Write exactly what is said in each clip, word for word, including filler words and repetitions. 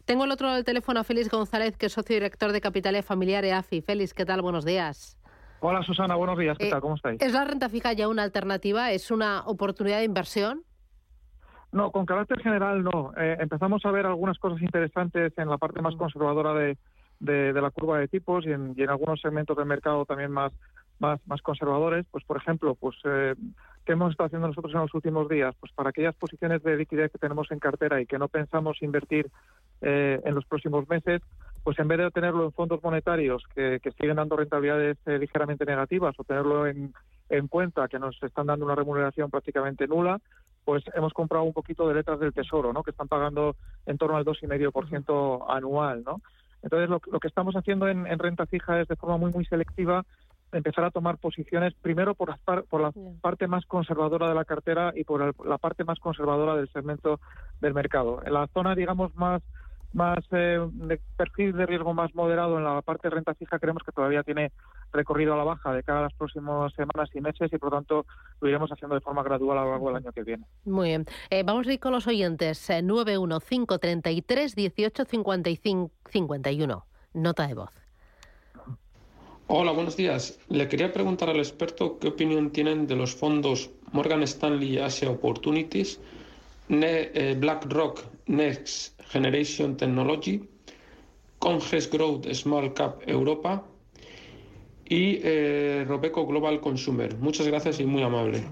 Tengo al otro lado del teléfono a Félix González, que es socio director de Capitalia Familiar E A F I. Félix, ¿qué tal? Buenos días. Hola Susana, buenos días. ¿Qué eh, tal? ¿Cómo estáis? ¿Es la renta fija ya una alternativa? ¿Es una oportunidad de inversión? No, con carácter general no. Eh, empezamos a ver algunas cosas interesantes en la parte más conservadora de, de, de la curva de tipos y en, y en algunos segmentos del mercado también más, más, más conservadores. Pues, por ejemplo, pues eh, ¿qué hemos estado haciendo nosotros en los últimos días? Pues para aquellas posiciones de liquidez que tenemos en cartera y que no pensamos invertir eh, en los próximos meses, pues en vez de tenerlo en fondos monetarios que, que siguen dando rentabilidades eh, ligeramente negativas o tenerlo en, en cuenta que nos están dando una remuneración prácticamente nula, pues hemos comprado un poquito de letras del Tesoro, ¿no? Que están pagando en torno al dos coma cinco por ciento anual, ¿no? Entonces, lo, lo que estamos haciendo en, en renta fija es de forma muy, muy selectiva empezar a tomar posiciones, primero por la, par, por la yeah. parte más conservadora de la cartera y por el, la parte más conservadora del segmento del mercado. En la zona, digamos, más más eh, de perfil de riesgo más moderado en la parte de renta fija, creemos que todavía tiene recorrido a la baja de cara a las próximas semanas y meses y por lo tanto lo iremos haciendo de forma gradual a lo largo del año que viene. Muy bien. Eh, vamos a ir con los oyentes. Eh, nueve uno cinco tres tres uno ocho cinco cinco cinco uno. Nota de voz. Hola, buenos días. Le quería preguntar al experto qué opinión tienen de los fondos Morgan Stanley Asia Opportunities, ne- eh, BlackRock Next Generation Technology, Conges Growth Small Cap Europa y eh, Robeco Global Consumer. Muchas gracias y muy amable.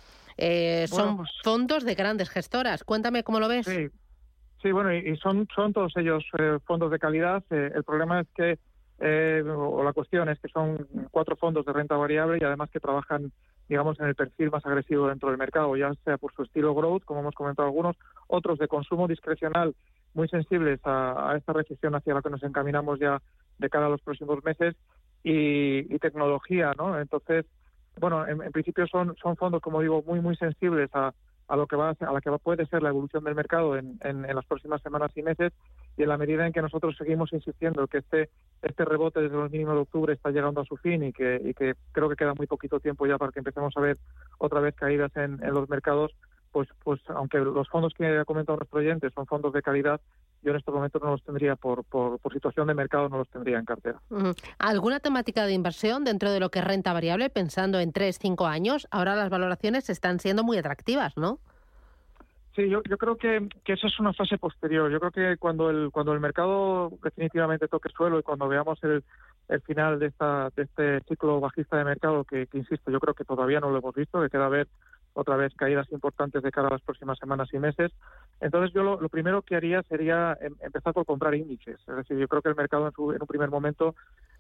Eh, son bueno, pues, fondos de grandes gestoras. Cuéntame cómo lo ves. Sí, sí bueno, y, y son, son todos ellos eh, fondos de calidad. Eh, el problema es que, eh, o la cuestión es que son cuatro fondos de renta variable y además que trabajan, digamos, en el perfil más agresivo dentro del mercado, ya sea por su estilo growth, como hemos comentado algunos, otros de consumo discrecional, muy sensibles a, a esta recesión hacia la que nos encaminamos ya de cara a los próximos meses, y, y tecnología, ¿no? Entonces, bueno, en, en principio son, son fondos, como digo, muy, muy sensibles a, a lo que va a, ser, a la que va, puede ser la evolución del mercado en, en, en las próximas semanas y meses, y en la medida en que nosotros seguimos insistiendo que este este rebote desde los mínimos de octubre está llegando a su fin y que, y que creo que queda muy poquito tiempo ya para que empecemos a ver otra vez caídas en, en los mercados, pues pues aunque los fondos que ha comentado nuestro oyente son fondos de calidad, yo en estos momentos no los tendría, por, por, por situación de mercado, no los tendría en cartera. Uh-huh. ¿Alguna temática de inversión dentro de lo que es renta variable, pensando en tres, cinco años? Ahora las valoraciones están siendo muy atractivas, ¿no? Sí, yo, yo creo que, que esa es una fase posterior. Yo creo que cuando el cuando el mercado definitivamente toque suelo y cuando veamos el, el final de esta de este ciclo bajista de mercado, que, que insisto, yo creo que todavía no lo hemos visto, que queda ver otra vez caídas importantes de cara a las próximas semanas y meses. Entonces yo lo, lo primero que haría sería em, empezar por comprar índices. Es decir, yo creo que el mercado en, su, en un primer momento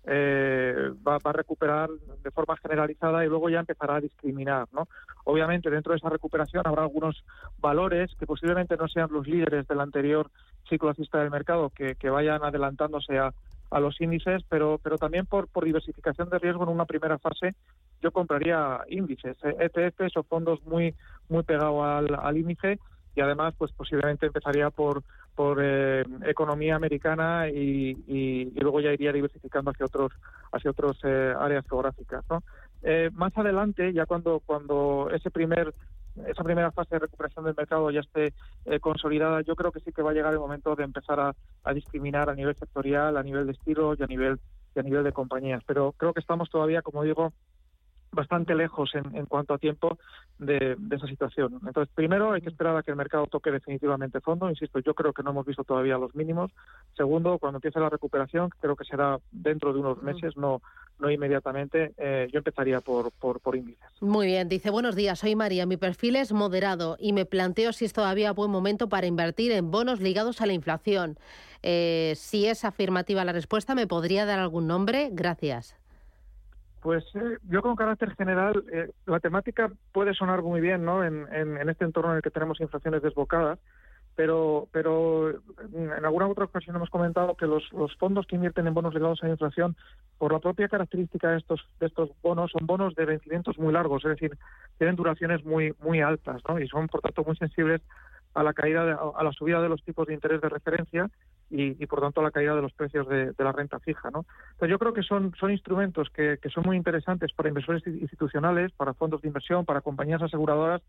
eh, va, va a recuperar de forma generalizada y luego ya empezará a discriminar, ¿no? Obviamente dentro de esa recuperación habrá algunos valores que posiblemente no sean los líderes del anterior ciclo alcista del mercado que, que vayan adelantándose a, a los índices, pero pero también por, por diversificación de riesgo en una primera fase yo compraría índices, E T Fs o fondos muy muy pegados al, al índice, y además pues posiblemente empezaría por por eh, economía americana y, y, y luego ya iría diversificando hacia otros hacia otros eh, áreas geográficas, ¿no? Eh, más adelante, ya cuando cuando ese primer esa primera fase de recuperación del mercado ya esté eh, consolidada, yo creo que sí que va a llegar el momento de empezar a, a discriminar a nivel sectorial, a nivel de estilo y a nivel y a nivel de compañías. Pero creo que estamos todavía, como digo, bastante lejos en, en cuanto a tiempo de, de esa situación. Entonces, primero hay que esperar a que el mercado toque definitivamente fondo. Insisto, yo creo que no hemos visto todavía los mínimos. Segundo, cuando empiece la recuperación, creo que será dentro de unos meses, no no inmediatamente, eh, yo empezaría por, por, por índices. Muy bien, dice, buenos días, soy María, mi perfil es moderado y me planteo si es todavía buen momento para invertir en bonos ligados a la inflación. Eh, si es afirmativa la respuesta, ¿me podría dar algún nombre? Gracias. Pues eh, yo con carácter general, eh, la temática puede sonar muy bien, ¿no? En, en, en este entorno en el que tenemos inflaciones desbocadas, pero pero en alguna otra ocasión hemos comentado que los, los fondos que invierten en bonos ligados a la inflación, por la propia característica de estos de estos bonos, son bonos de vencimientos muy largos, es decir, tienen duraciones muy muy altas, ¿no? Y son, por tanto, muy sensibles a la caída de, a la subida de los tipos de interés de referencia y, y por tanto a la caída de los precios de, de la renta fija, ¿no? Entonces yo creo que son son instrumentos que, que son muy interesantes para inversores institucionales, para fondos de inversión, para compañías aseguradoras,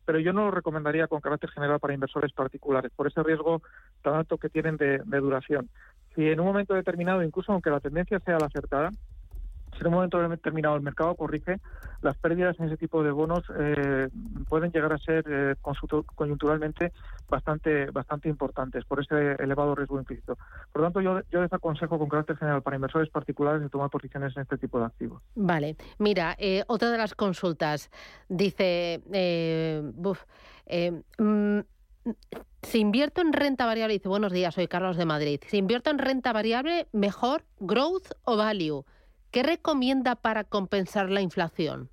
pero yo no lo recomendaría con carácter general para inversores particulares, por ese riesgo tan alto que tienen de, de duración. Si en un momento determinado, incluso aunque la tendencia sea la acertada, si en un momento determinado el mercado corrige, las pérdidas en ese tipo de bonos eh, pueden llegar a ser eh, coyunturalmente bastante bastante importantes por ese elevado riesgo implícito. Por lo tanto, yo, yo desaconsejo con carácter general para inversores particulares de tomar posiciones en este tipo de activos. Vale. Mira, eh, otra de las consultas dice... Eh, buf, eh, mm, si invierto en renta variable, dice, buenos días, soy Carlos de Madrid. Si invierto en renta variable, ¿mejor growth o value? ¿Qué recomienda para compensar la inflación?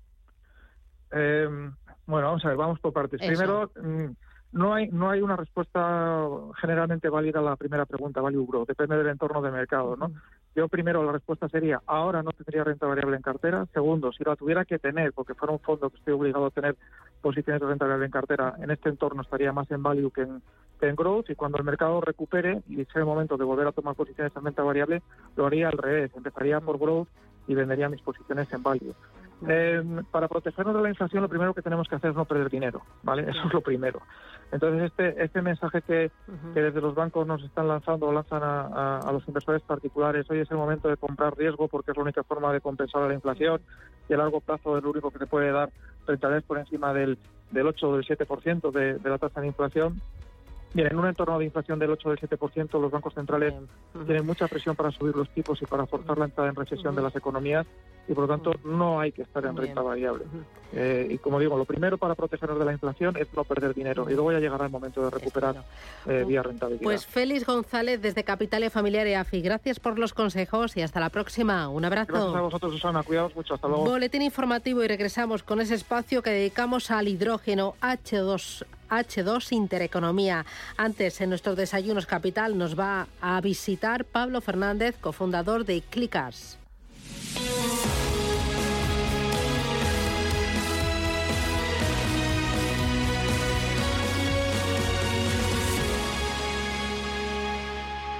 Eh, bueno, vamos a ver, vamos por partes. Eso. Primero, no hay no hay una respuesta generalmente válida a la primera pregunta, value growth, depende del entorno de mercado, ¿no? Yo primero la respuesta sería, ahora no tendría renta variable en cartera. Segundo, si la tuviera que tener, porque fuera un fondo que estoy obligado a tener posiciones de renta variable en cartera, en este entorno estaría más en value que en, que en growth, y cuando el mercado recupere y sea el momento de volver a tomar posiciones en renta variable, lo haría al revés, empezaría por growth y vendería mis posiciones en value. Eh, para protegernos de la inflación, lo primero que tenemos que hacer es no perder dinero, ¿vale? Eso es lo primero. Entonces, este este mensaje que, uh-huh. que desde los bancos nos están lanzando o lanzan a, a, a los inversores particulares, hoy es el momento de comprar riesgo porque es la única forma de compensar a la inflación, y a largo plazo es lo único que se puede dar rentabilidad por encima del, del ocho o del siete por ciento de, de la tasa de inflación. Bien, en un entorno de inflación del ocho o del siete por ciento, los bancos centrales uh-huh. tienen mucha presión para subir los tipos y para forzar la entrada en recesión uh-huh. de las economías, y por lo tanto no hay que estar en renta variable. Uh-huh. Eh, y como digo, lo primero para protegernos de la inflación es no perder dinero, uh-huh. y luego ya llegará el momento de recuperar eh, vía rentabilidad. Pues Félix González, desde Capitalia Familiar e A F I, gracias por los consejos y hasta la próxima. Un abrazo. Gracias a vosotros, Susana. Cuidaos mucho. Hasta luego. Boletín informativo, y regresamos con ese espacio que dedicamos al hidrógeno hache dos. hache dos Intereconomía. Antes, en nuestros desayunos Capital, nos va a visitar Pablo Fernández, cofundador de Clicars.